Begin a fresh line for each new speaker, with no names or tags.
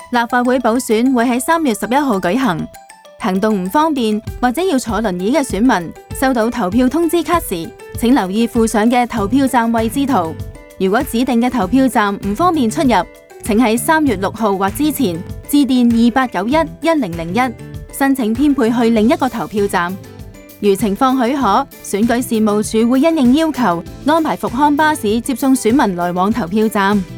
立法會補選會喺3月11號舉行。行動唔方便或者要坐輪椅嘅選民，收到投票通知卡時，請留意附上嘅投票站位置圖。如果指定嘅投票站唔方便出入，請喺3月6號或之前致電28911001，申請編配去另一個投票站。如情況許可，選舉事務處會因應要求安排復康巴士接送選民來往投票站。